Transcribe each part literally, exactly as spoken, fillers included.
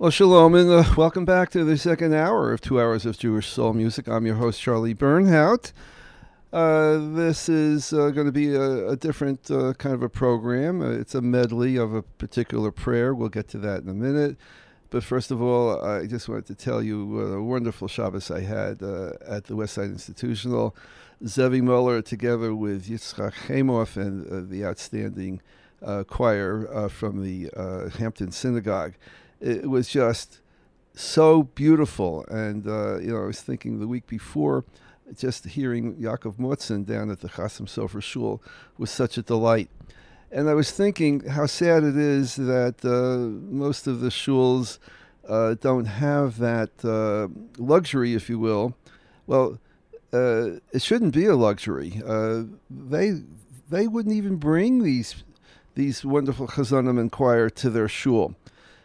Well, shalom, and uh, welcome back to the second hour of Two Hours of Jewish Soul Music. I'm your host, Charlie Bernhout. Uh, this is uh, going to be a, a different uh, kind of a program. Uh, it's a medley of a particular prayer. We'll get to that in a minute. But first of all, I just wanted to tell you what a wonderful Shabbos I had uh, at the Westside Institutional. Zevi Muller, together with Yitzchak Chemoff and uh, the outstanding uh, choir uh, from the uh, Hampton Synagogue. It was just so beautiful. And, uh, you know, I was thinking the week before, just hearing Yaakov Motzen down at the Chasam Sofer Shul was such a delight. And I was thinking how sad it is that uh, most of the shuls uh, don't have that uh, luxury, if you will. Well, uh, it shouldn't be a luxury. Uh, they they wouldn't even bring these these wonderful chazanim and choir to their shul.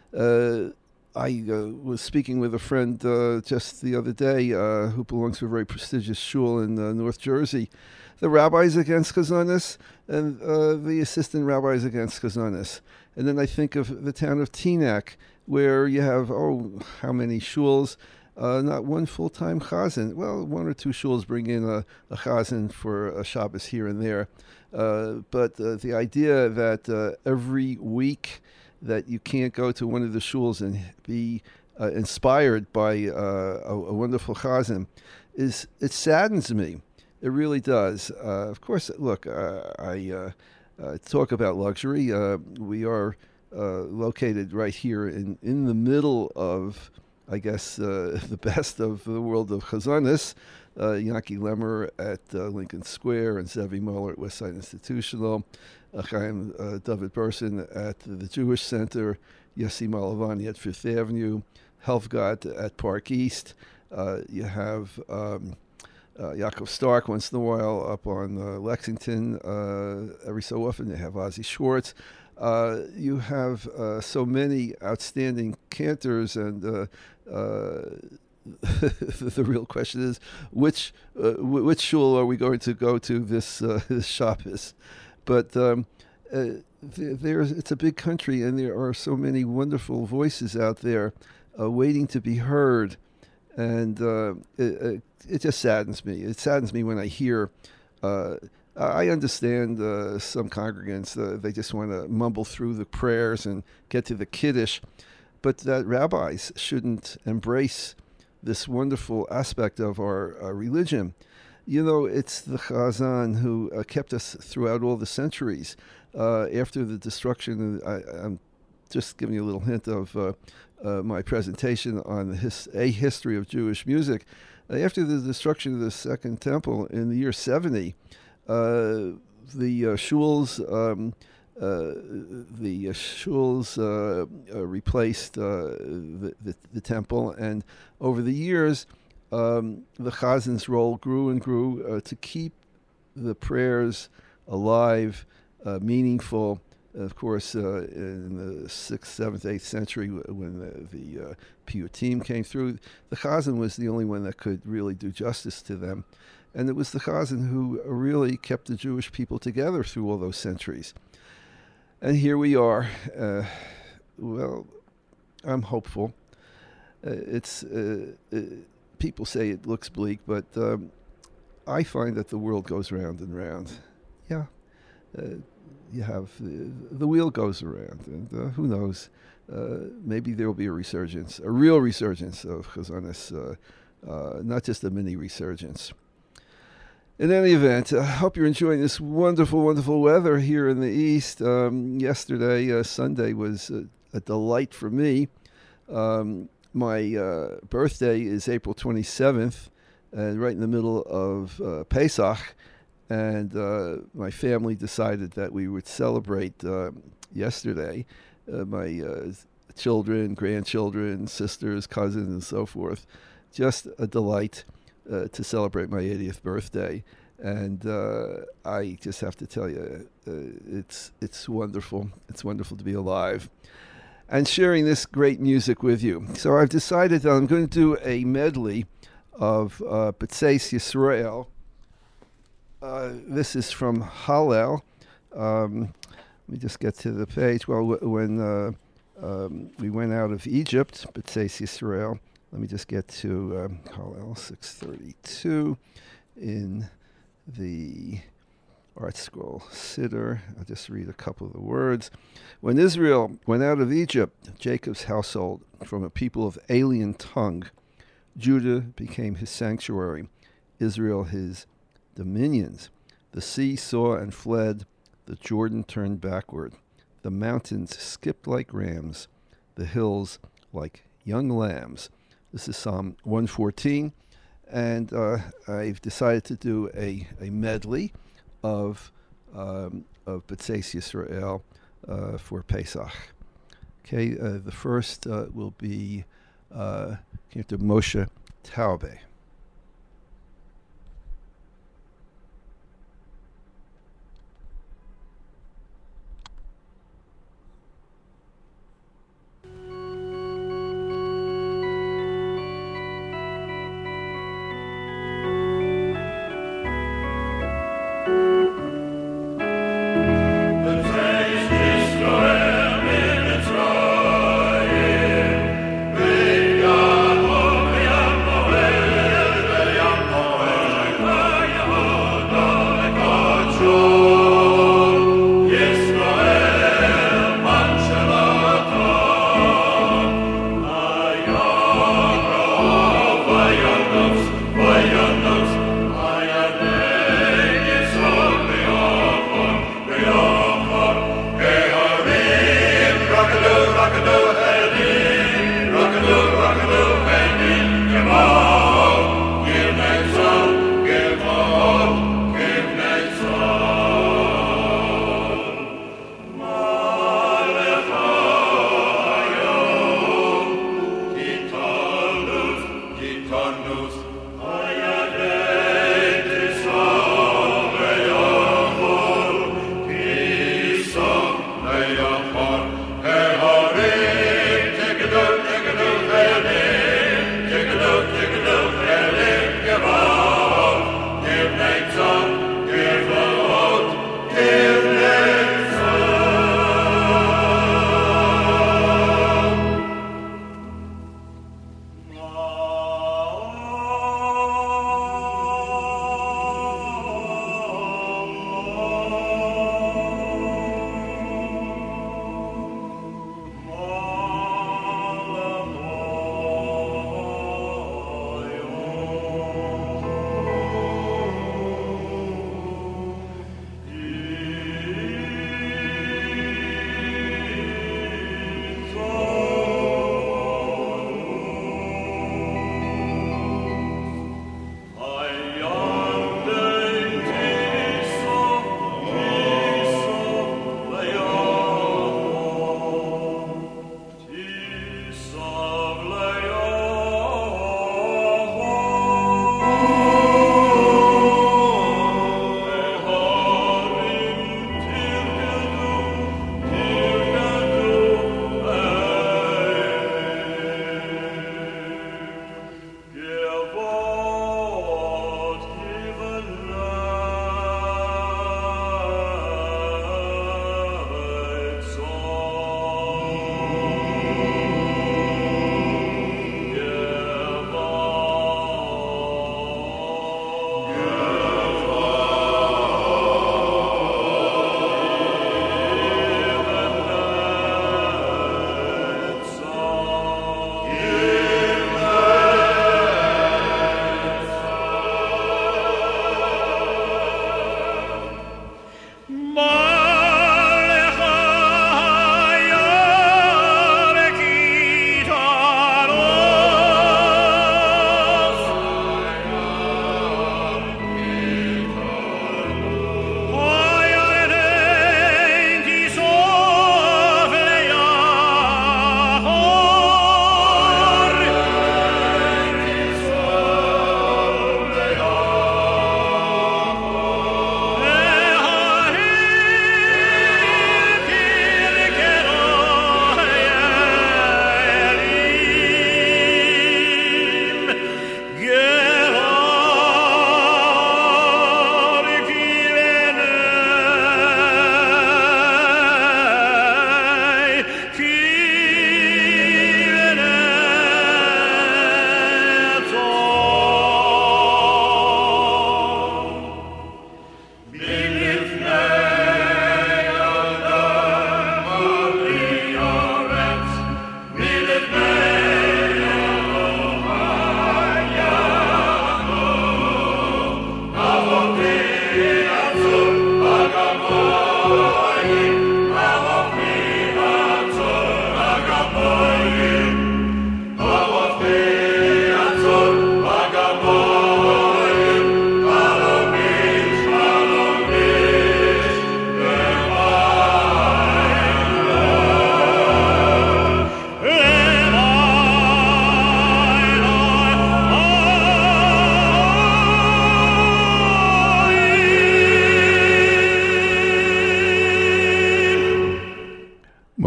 Uh, I uh, was speaking with a friend uh, just the other day uh, who belongs to a very prestigious shul in uh, North Jersey. The rabbi's against chazanis, and uh, the assistant rabbi's against chazanis. And then I think of the town of Teaneck, where you have, oh, how many shuls, uh, not one full-time chazan. Well, one or two shuls bring in a, a chazan for a Shabbos here and there. Uh, but uh, the idea that uh, every week that you can't go to one of the shuls and be uh, inspired by uh, a, a wonderful chazan, is it saddens me. It really does. Uh, of course, look, uh, I uh, uh, talk about luxury. Uh, we are uh, located right here in, in the middle of, I guess, uh, the best of the world of chazanis. Uh, Yanki Lemmer at uh, Lincoln Square and Zevi Muller at Westside Institutional. Uh, Chaim uh, David Burson at the Jewish Center. Yossi Malavani at Fifth Avenue. Helfgott at Park East. Uh, you have... Um, Uh, Yaakov Stark once in a while up on uh, Lexington. Uh, every so often they have Ozzy Schwartz. Uh, you have uh, so many outstanding cantors, and uh, uh, the real question is which uh, w- which shul are we going to go to this uh, this Shabbos? But um, uh, th- there's it's a big country, and there are so many wonderful voices out there uh, waiting to be heard. And uh, it, it just saddens me. It saddens me when I hear, uh, I understand uh, some congregants, uh, they just want to mumble through the prayers and get to the Kiddush, but that rabbis shouldn't embrace this wonderful aspect of our, our religion. You know, it's the Chazan who uh, kept us throughout all the centuries. Uh, after the destruction, I, I'm just giving you a little hint of uh, uh, my presentation on the his, a history of Jewish music. Uh, after the destruction of the Second Temple in the year seventy, uh, the uh, shuls, um, uh, the uh, shuls uh, uh, replaced uh, the, the the temple, and over the years, um, the chazan's role grew and grew uh, to keep the prayers alive, uh, meaningful. Of course, uh, in the sixth, seventh, eighth century, when the, the uh, Piyutim came through, the Chazan was the only one that could really do justice to them. And it was the Chazan who really kept the Jewish people together through all those centuries. And here we are. Uh, well, I'm hopeful. Uh, it's uh, uh, people say it looks bleak, but um, I find that the world goes round and round. Yeah. Uh, You have the, the wheel goes around, and uh, who knows? Uh, maybe there will be a resurgence, a real resurgence of chazanis, uh, uh, not just a mini resurgence. In any event, I hope you're enjoying this wonderful, wonderful weather here in the East. Um, yesterday, uh, Sunday, was a, a delight for me. Um, my uh, birthday is April twenty-seventh, and right in the middle of uh, Pesach. And uh, my family decided that we would celebrate uh, yesterday. Uh, my uh, children, grandchildren, sisters, cousins, and so forth. Just a delight uh, to celebrate my eightieth birthday. And uh, I just have to tell you, uh, it's it's wonderful. It's wonderful to be alive and sharing this great music with you. So I've decided that I'm going to do a medley of uh, B'tzeis Yisrael. Uh, this is from Hallel. Um, let me just get to the page. Well, w- when uh, um, we went out of Egypt, B'tzeis Yisrael. Let me just get to um, Hallel six thirty-two in the Art Scroll Siddur. I'll just read a couple of the words. When Israel went out of Egypt, Jacob's household, from a people of alien tongue, Judah became his sanctuary, Israel his dominions. The sea saw and fled, the Jordan turned backward. The mountains skipped like rams, the hills like young lambs. This is Psalm one fourteen, and uh, I've decided to do a, a medley of um, of B'tzeis Yisrael uh, for Pesach. Okay, uh, the first uh, will be uh, Moshe Taube. Israel,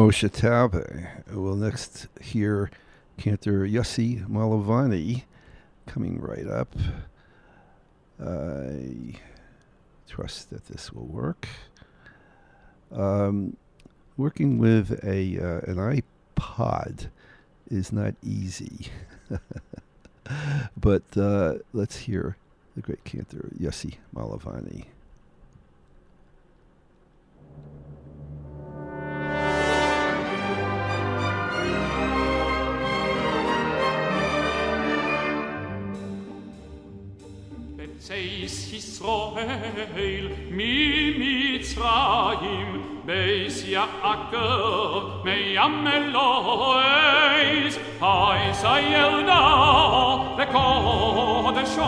Moshe Taube. We'll next hear Cantor Yossi Malovany coming right up. I trust that this will work. Um, working with a uh, an iPod is not easy. But uh, let's hear the great cantor Yossi Malovany. Beis Yisrael mi Mitzrayim Beis Yaakov meyam Elohes Haisayel da lekodesho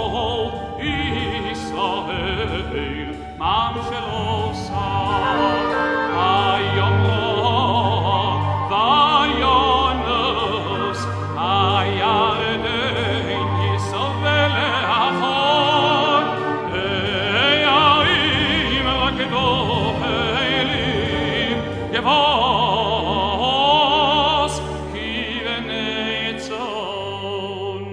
Yisrael mam shelo sar Hayom vayonus hayarden Yisrael leachon Eyaim rakedoh elim Yevos kivenetzon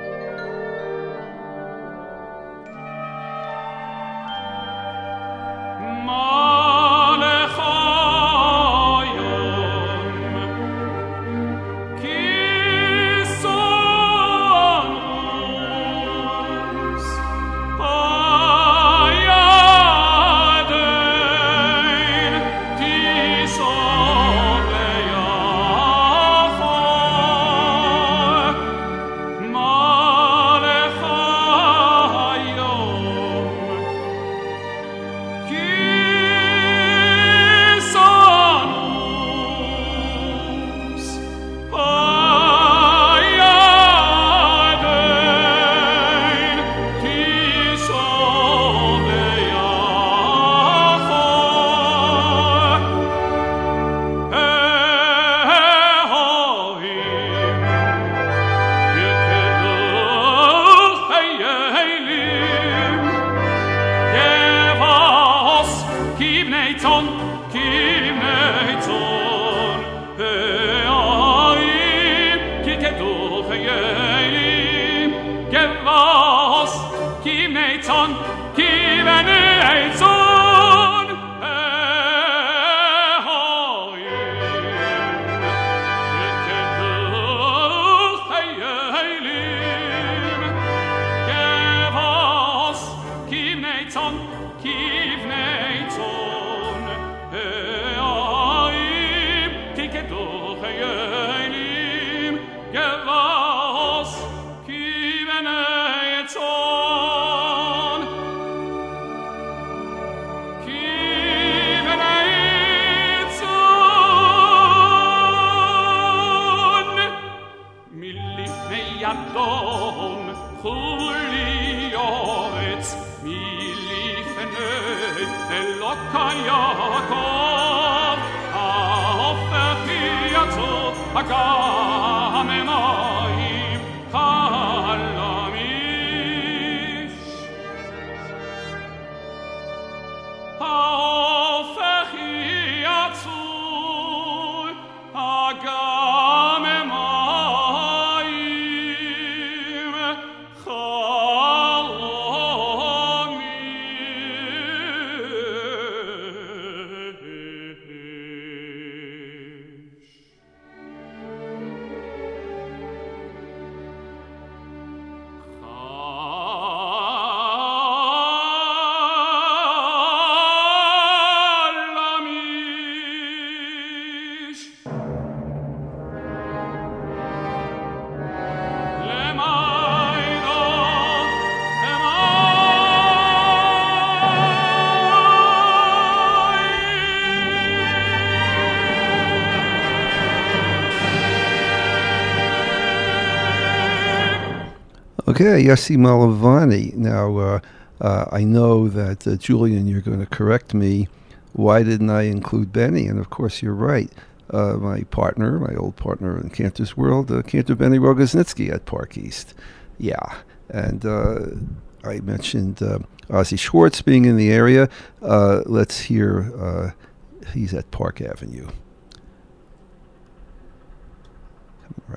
Okay, Yossi Malovany. Now, uh, uh, I know that, uh, Julian, you're going to correct me. Why didn't I include Benny? And, of course, you're right. Uh, my partner, my old partner in Cantor's World, uh, Cantor Benny Rogoznitzky at Park East. Yeah. And uh, I mentioned uh, Ozzy Schwartz being in the area. Uh, let's hear, uh, he's at Park Avenue.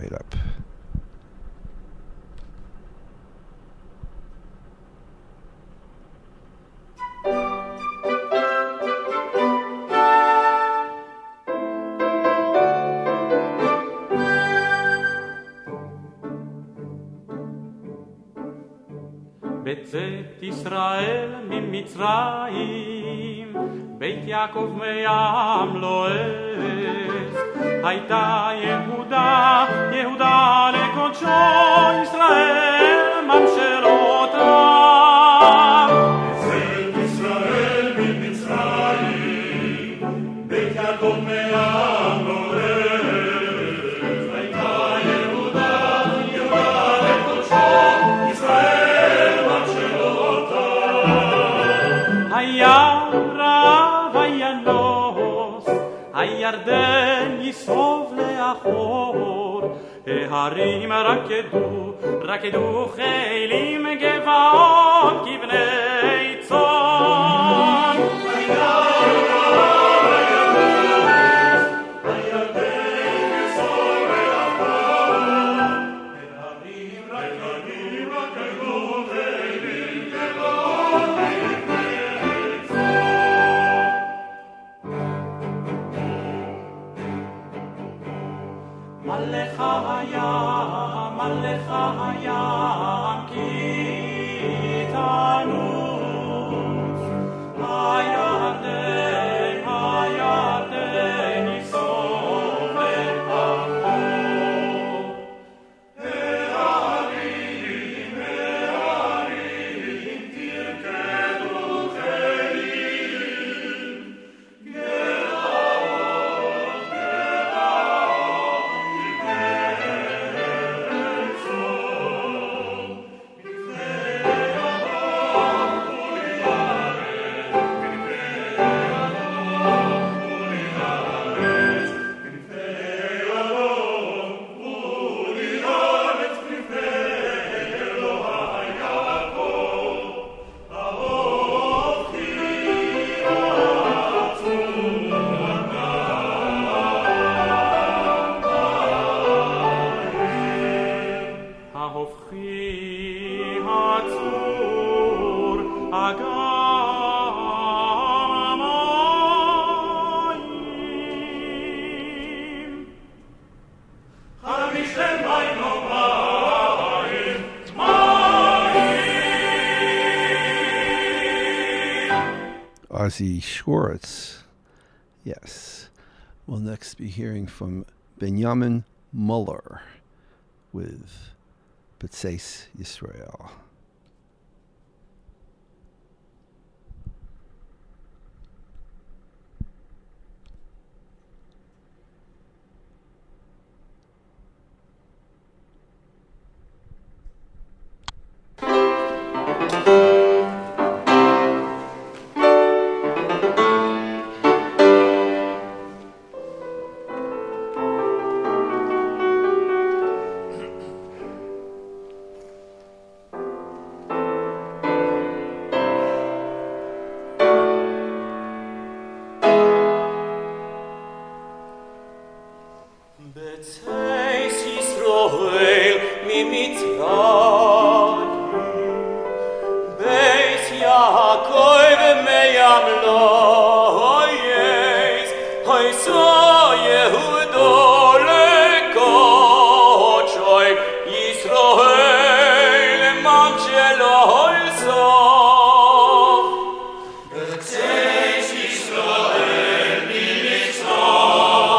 straight up. בצאת ישראל ממצרים, בית יעקב מים לועז. הייתה יהודה, יהודה לקודשו, ישראל ממשלותיו. בצאת ישראל ממצרים, בית יעקב מים לועז. הייתה יהודה, יהודה לקודשו, ישראל היה רב הינוס, הירדן יסוב לאחור, ההרים רקדו, רקדו חילים גבעות כבני צאן. היה רב הינוס, הירדן יסוב לאחור, ההרים רקדו, רקדו חילים גבעות מלך הים, מלך הים, כי תנוס. הירדן, הירדן, יסוב לאחור. ההרים, ההרים, תרקדו חילים, גבעות, גבעות. Ozzy Schwartz. Yes. We'll next be hearing from Benjamin Muller with B'tzeis Yisrael.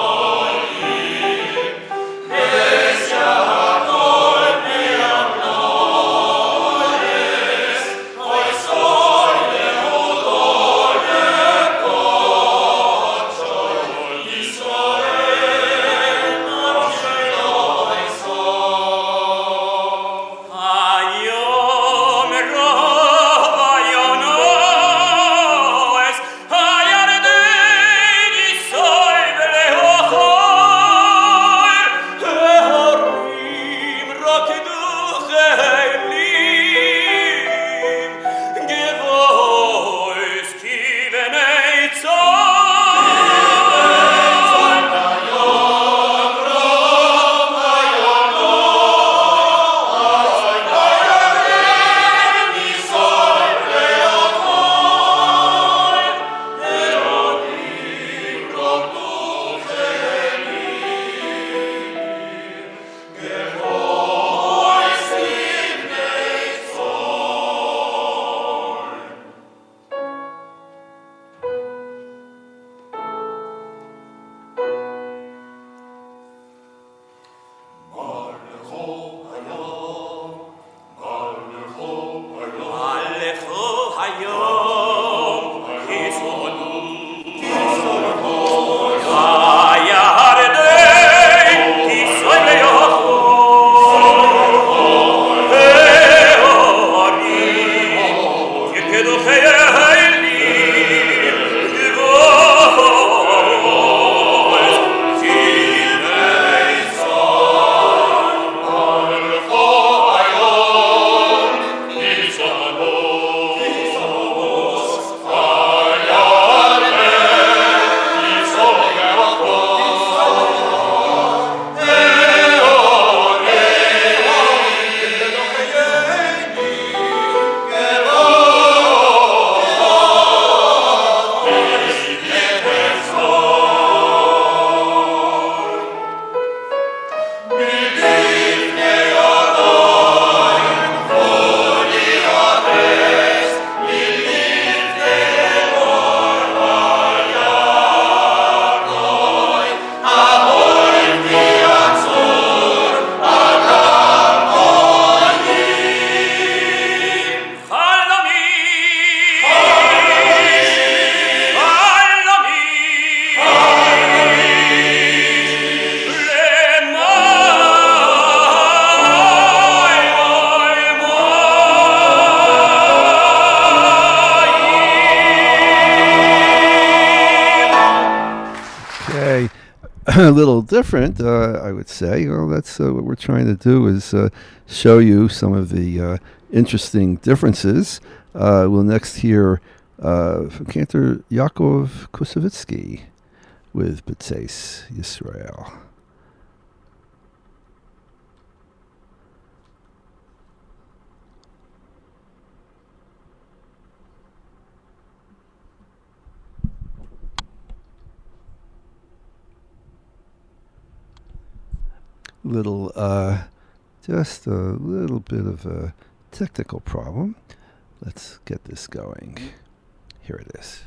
Yes, Yaakov, a little different, uh, I would say. Well, that's uh, what we're trying to do is uh, show you some of the uh, interesting differences. Uh, we'll next hear uh, from Cantor Yaakov Kusevitsky with B'tzeis Yisrael. Little, uh, just a little bit of a technical problem. Let's get this going. Here it is.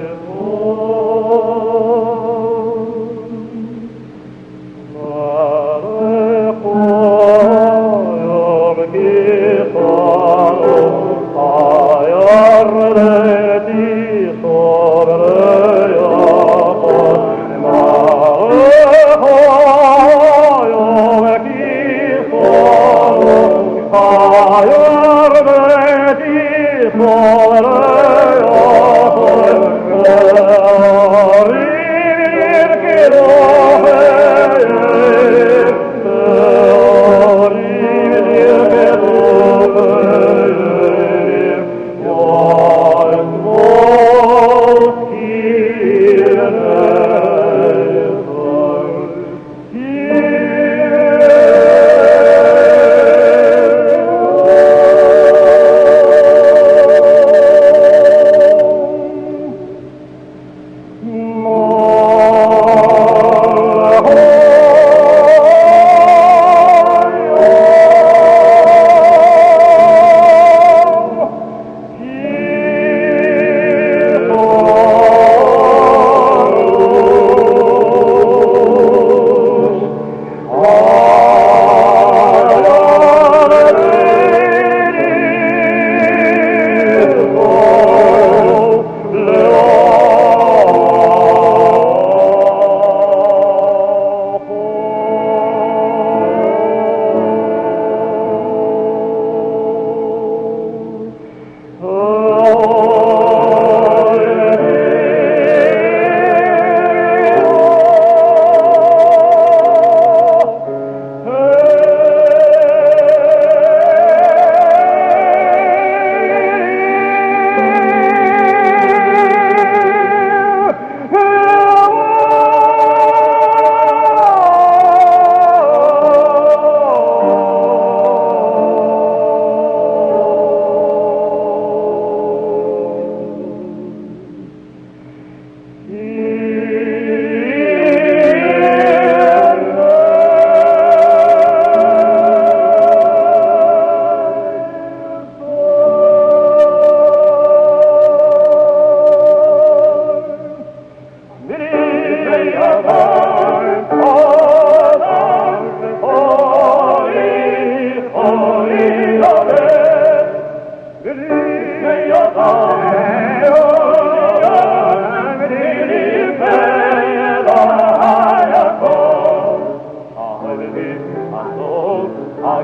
Oh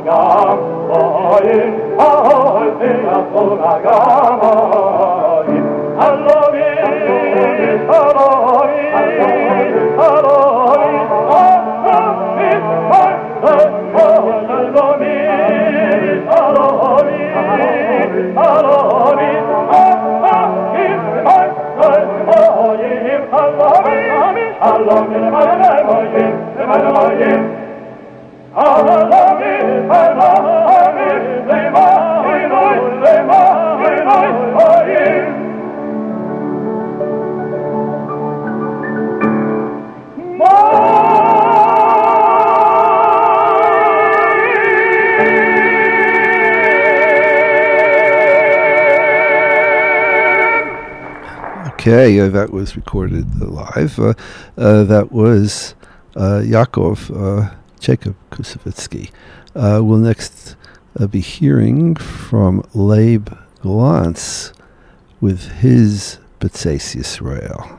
Okay, uh, that was recorded uh, live. Uh, uh, that was uh, Yakov uh, Jacob Kusevitsky. Uh, we'll next uh, be hearing from Leib Glantz with his B'tzeis Yisrael.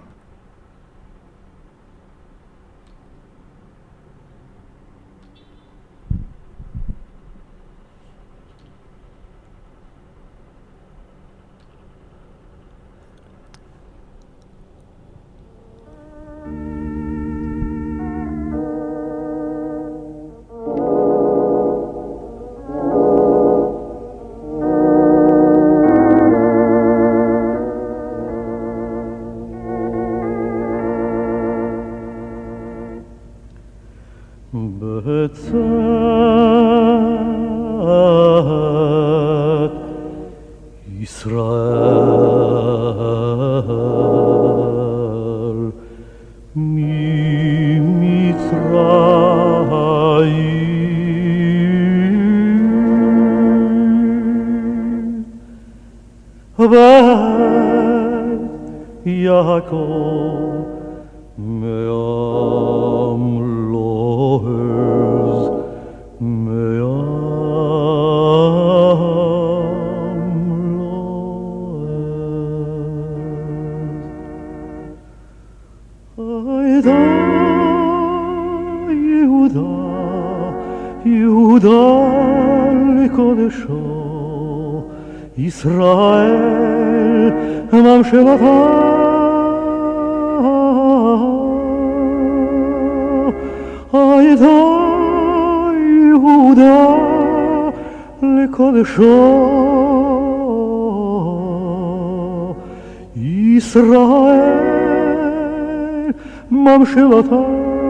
ישראל ממשלתה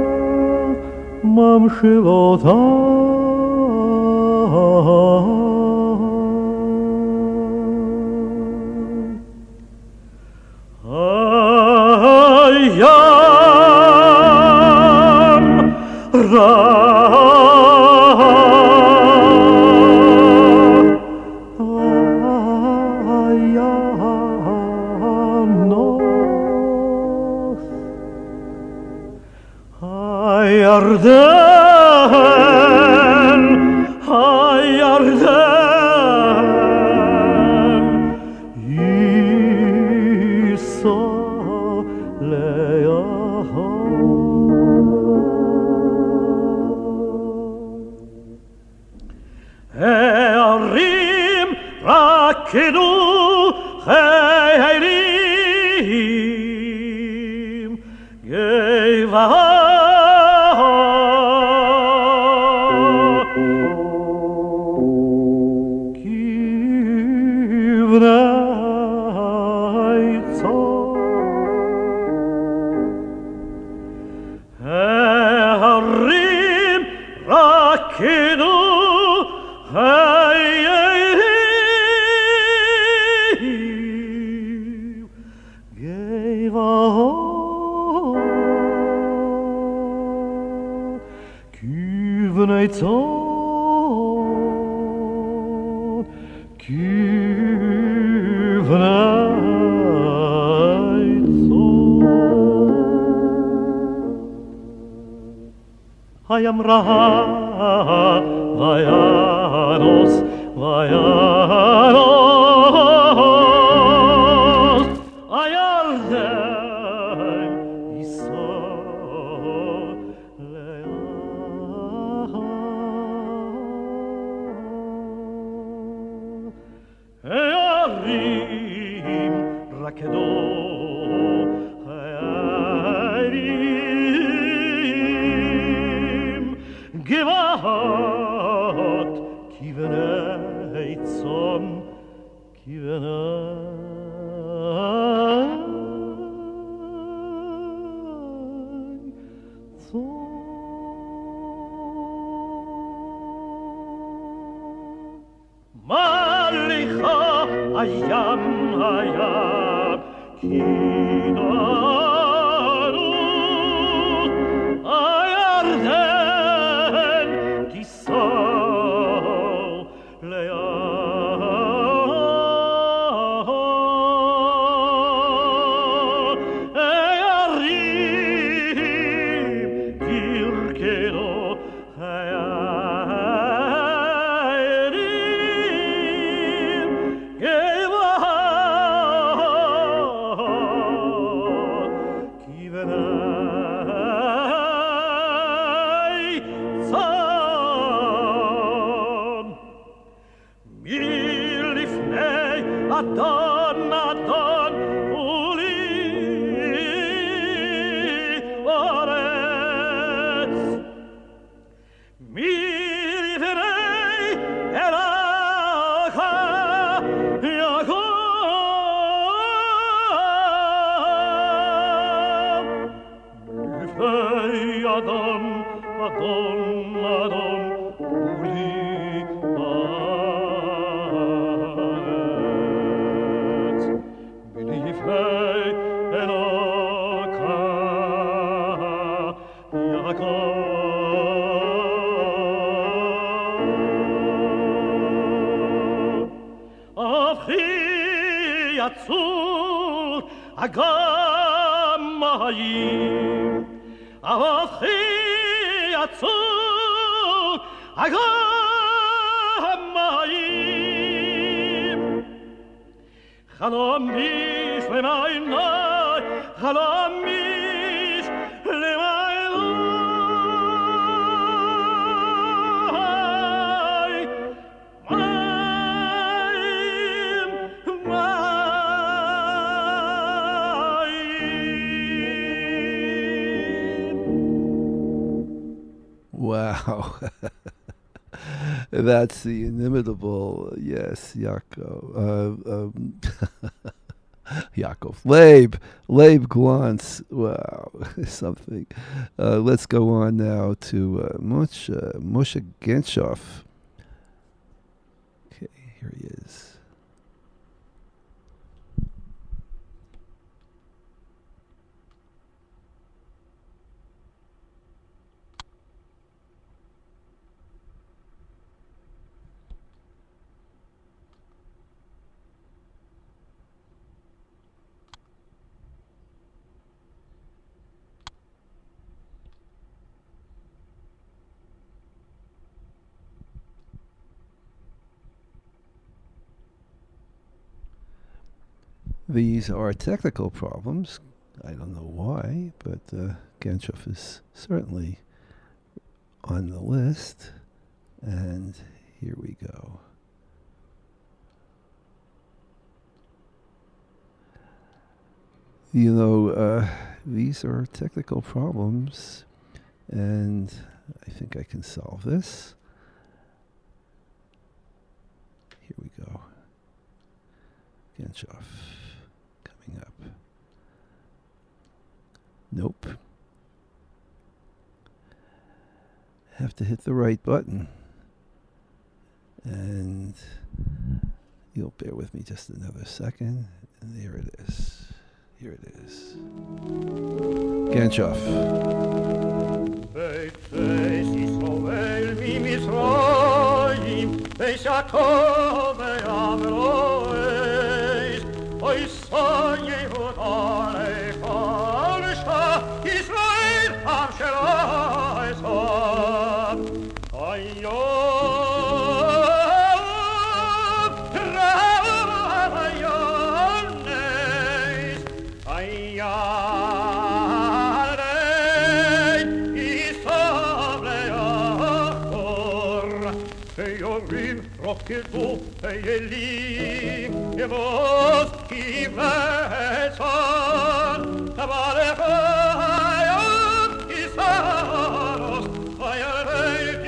ממשלתה הים רע הירדן, הירדן, ייסע ליהום. הערים רקדו חיילים, גבעה Hayam Raha, Vayanos, Vayanos, Ayarden, Yisrael, Leah. gewaht, kivenei zon, kivenei zon. Malicha ayam ayam kinanu ayarden kisol le'an eyarim kirkeno eyarim gevahat kivenei zon milifnei adon adon uli oretz milifnei elaka Yaakov milifnei adon adon adon uli oretz milifnei elaka Yaakov Achi yatzur agamayim Achi yatzur agamayim Chalom mish le'maynai Chalom mish le'maynai Mayim, mayim. Wow. That's the inimitable, yes, Yaakov. Uh, um, Yaakov. Leib. Leib Glantz. Wow. Something. Uh, let's go on now to uh, Moshe, Moshe Genshov. Okay, here he is. These are technical problems. I don't know why, but uh, Genshov is certainly on the list. And here we go. You know, uh, these are technical problems, and I think I can solve this. Here we go. Genshov coming up. Nope. Have to hit the right button. And you'll bear with me just another second. And there it is. Here it is. Genshov. Roketu eyeli evos kivetsan tabale hayam isaros hayal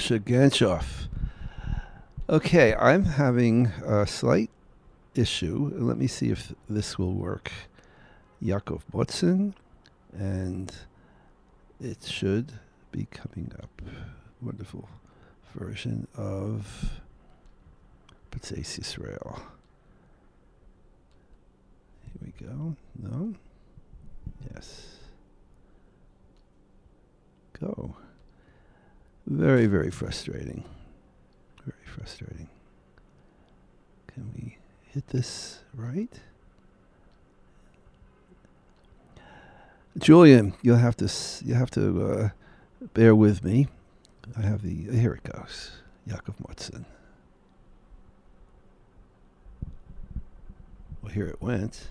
Moshe Ganchoff. Okay, I'm having a slight issue. Let me see if this will work. Yaakov Motzen, and it should be coming up. Wonderful version of B'tzeis Yisrael. Here we go. No? Yes. Go. Very, very frustrating. Very frustrating. Can we hit this right? Julian, you'll have to s- you have to uh, bear with me. I have the here it goes. Yaakov Motzen. Well, here it went.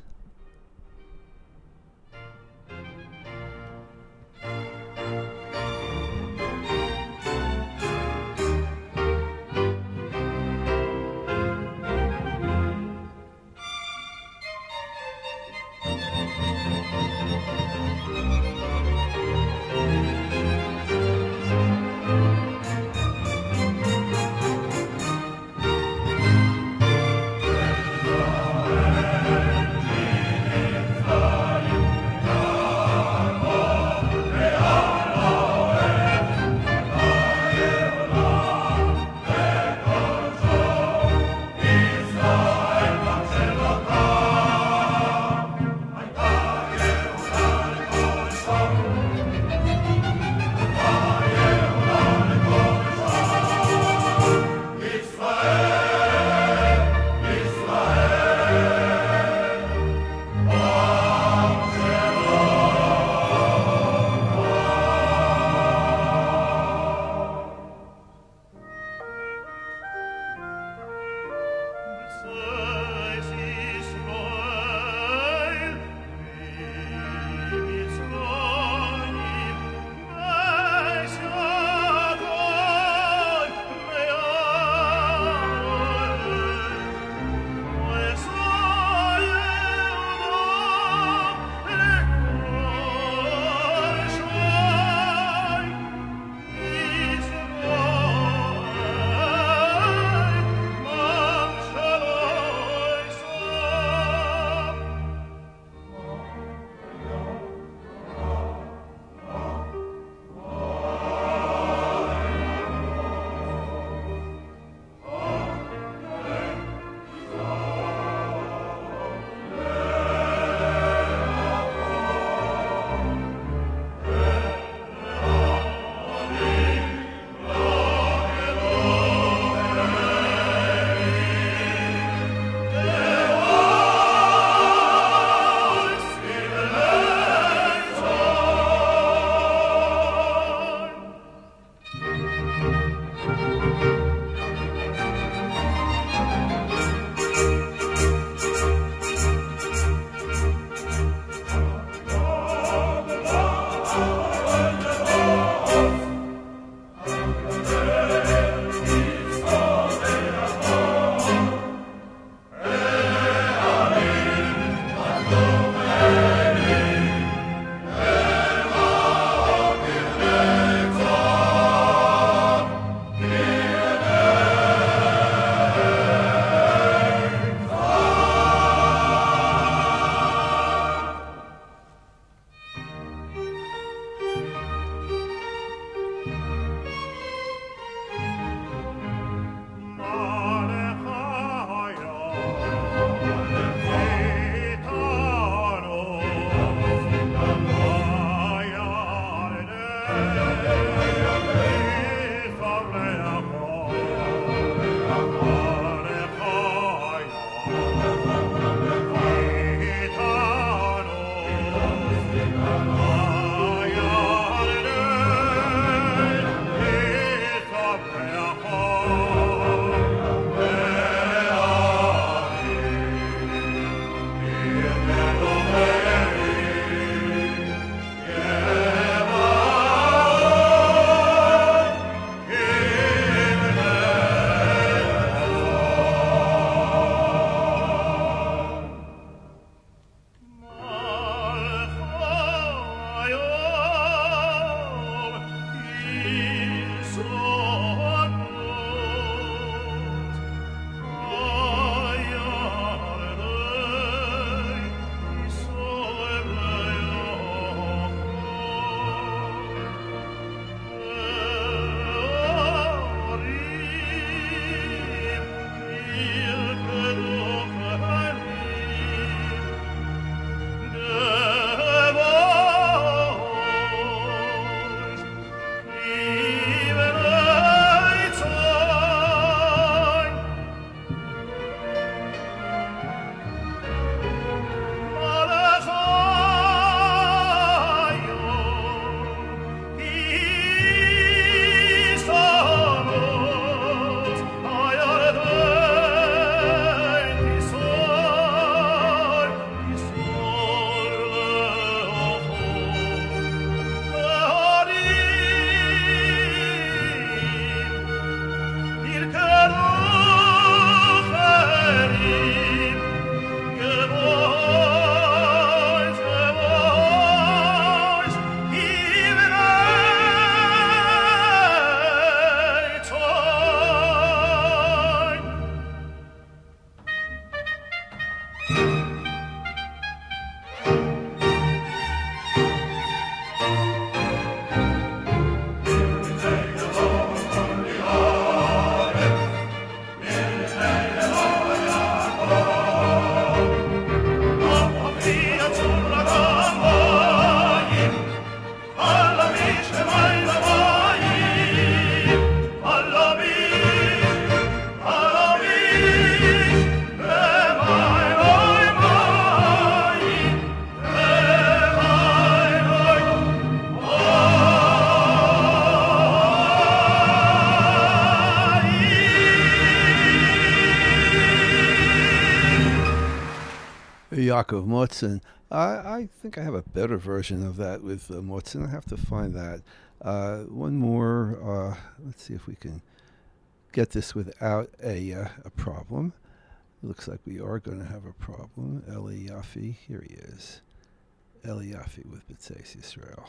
Yaakov Motzen. I, I think I have a better version of that with uh, Motzen. I have to find that. Uh, one more. Uh, let's see if we can get this without a uh, a problem. It looks like we are going to have a problem. Eli Yafi, here he is. Eli Yafi with B'tzeis Yisrael.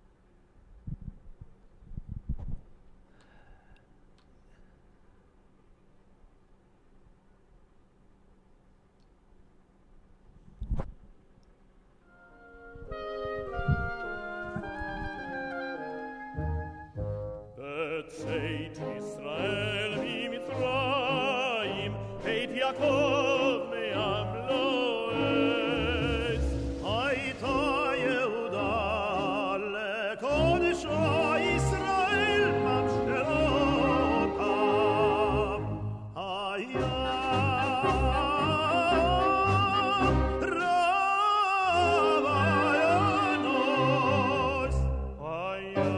B'tzeit Yisrael miMitzrayim, Beit Yaakov me'am lo'ez. Hayta Yehuda lekodesho Yisrael mamsherotam. Haya Ravayanos. Haya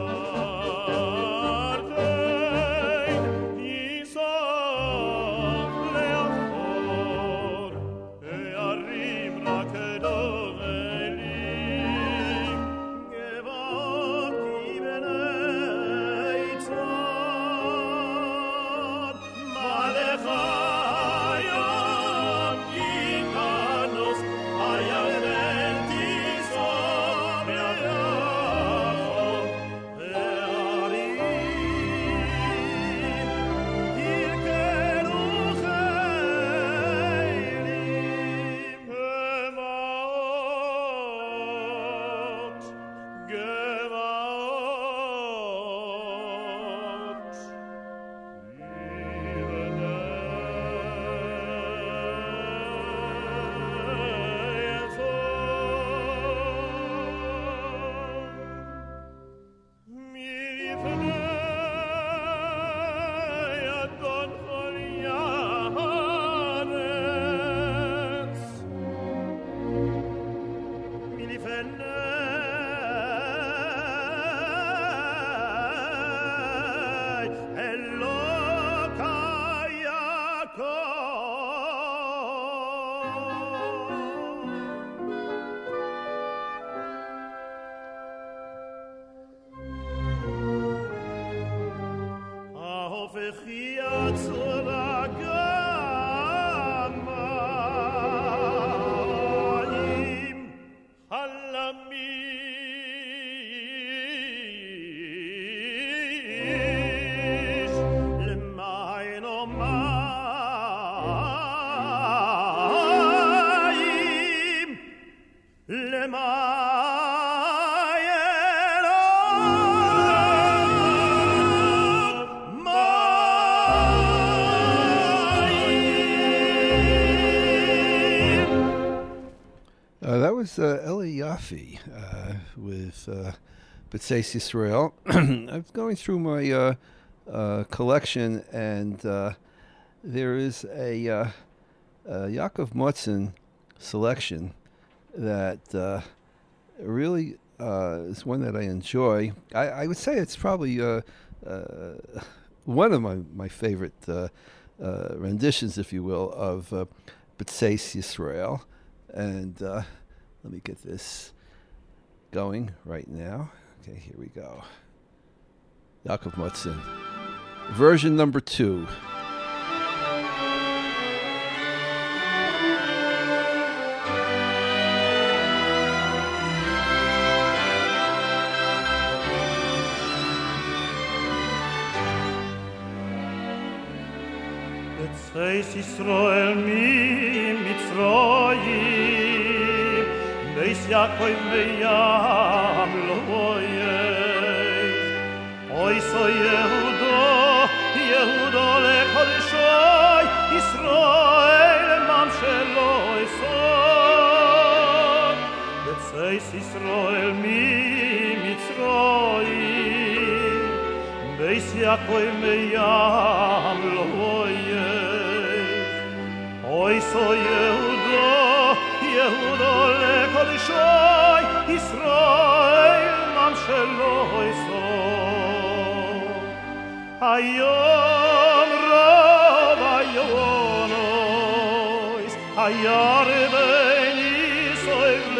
Uh, that was uh, Eli Yafi uh, with uh, B'tzeis Yisrael. I was going through my uh, uh, collection, and uh, there is a, uh, a Yaakov Motzen selection that uh, really uh, is one that I enjoy. I, I would say it's probably uh, uh, one of my, my favorite uh, uh, renditions, if you will, of uh, B'tzeis Yisrael. And uh, let me get this going right now. Okay, here we go. Yaakov Motzen, version number two. B'tzeis Yisrael miMitzrayim, Beis Yaakov me'am lo'ez. Oy so Yehuda, Yehuda lekodeshoy, Yisrael mamsheloy son. B'tzeis Yisrael miMitzrayim, Beis Yaakov me'am lo'ez. Oy so Yehuda, Yehuda lekodeshoy, Yisrael mamsheloy son. Hayom rav hayonos, hayar beini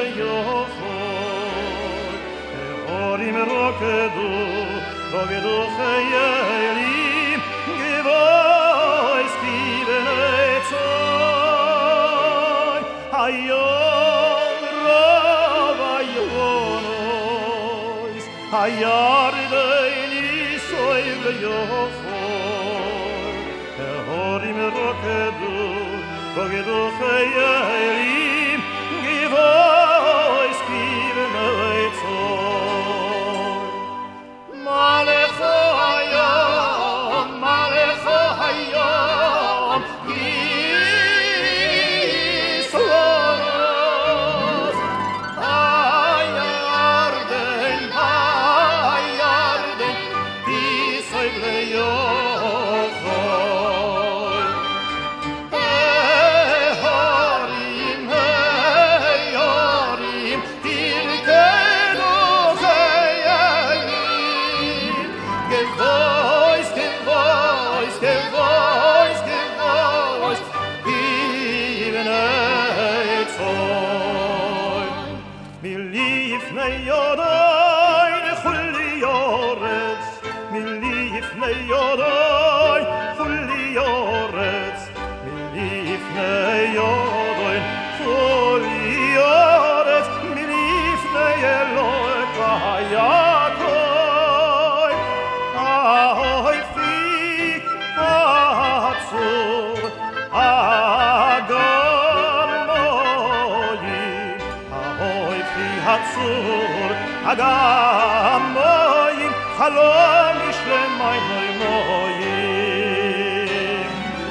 ויוכל הורים רוקדו רוקדו חיילים גבויס כבני צאן היום רב היונויס הירדני סויב ליוכל הורים רוקדו רוקדו חיילים גבויס כבני צאן מה לך היום מה לך היום ישרוס הירדן הירדן תסויב ליוכל ההרים ההרים תרקדו חיילים גבויס גבויס גבויס גבויס כבני צאן מלפני ידי לכולי אורץ מלפני ידי כולי אורץ מלפני ידי כולי אורץ מלפני אלוהיך יעקב אוי פי עצור הגמויים אוי פי עצור הגמויים חלום ישלמי מויים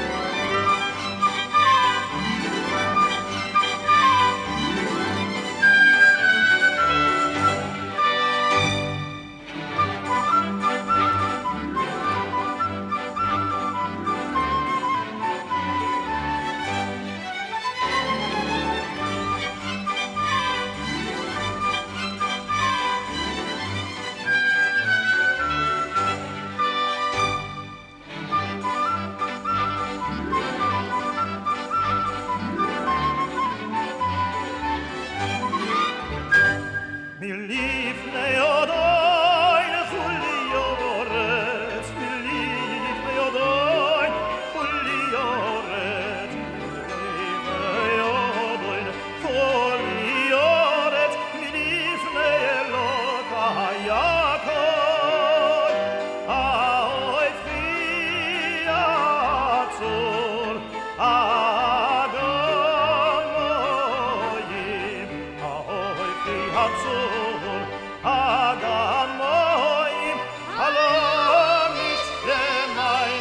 מלפני ידי לכולי אורץ מלפני ידי כולי אורץ מלפני ידי כולי אורץ מלפני אלוהיך יעקב אוי פי עצור הגמויים אוי פי עצור הגמויים חלום ישלמי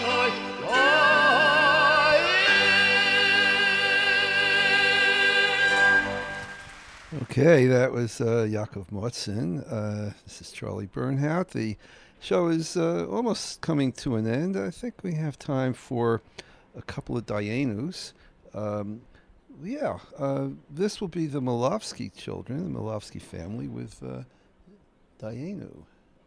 מויים Okay, that was uh, Yaakov Motzin. Uh, this is Charlie Bernhout. The show is uh, almost coming to an end. I think we have time for a couple of Dayanus. Um, yeah, uh, this will be the Milovsky children, the Milovsky family, with uh, Dayenu.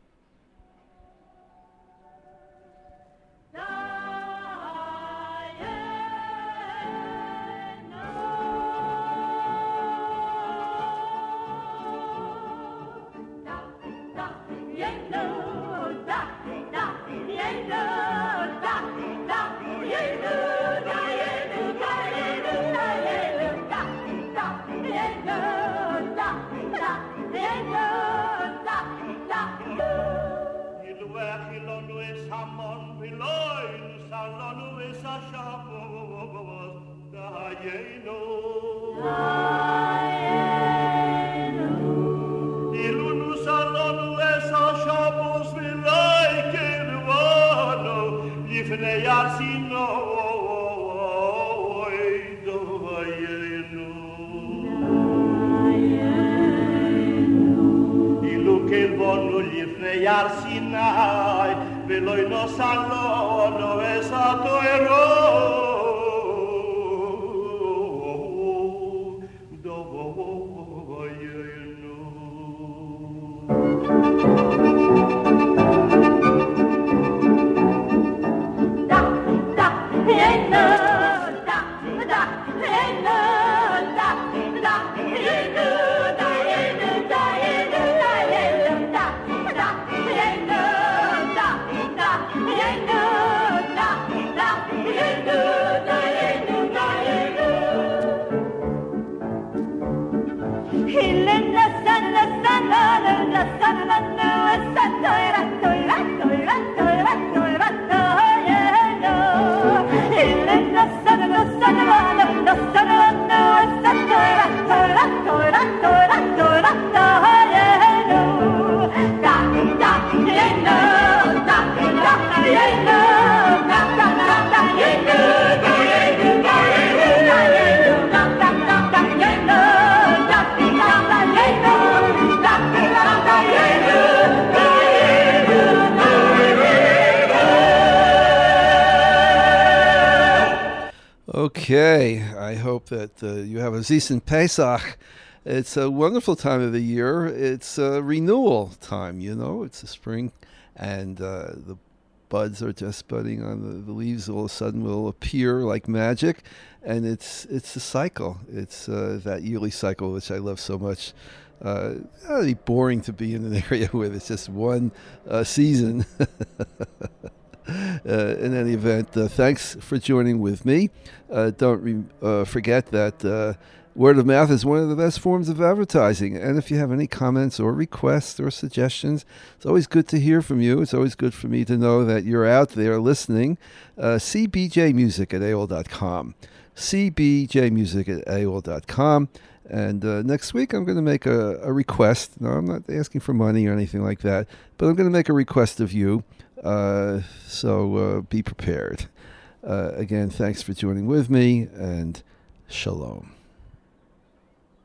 Yar Sinai, veloy no salo, no esato ero. Do vayenu. Da da yenu, da da yenu, da da yenu. Okay, I hope that uh, you have a decent Pesach. It's a wonderful time of the year. It's a renewal time, you know. It's the spring, and uh, the buds are just budding on the, the leaves. All of a sudden will appear like magic, and it's it's a cycle. It's uh, that yearly cycle, which I love so much. Uh, it'd be boring to be in an area where it's just one uh, season. Uh, in any event, uh, thanks for joining with me. Uh, don't re- uh, forget that uh, word of mouth is one of the best forms of advertising. And if you have any comments or requests or suggestions, it's always good to hear from you. It's always good for me to know that you're out there listening. Uh, c b j music at a o l dot com. c b j music at a o l dot com. And uh, next week, I'm going to make a, a request. No, I'm not asking for money or anything like that, but I'm going to make a request of you. Uh, so uh, be prepared. Uh, again, thanks for joining with me, and shalom.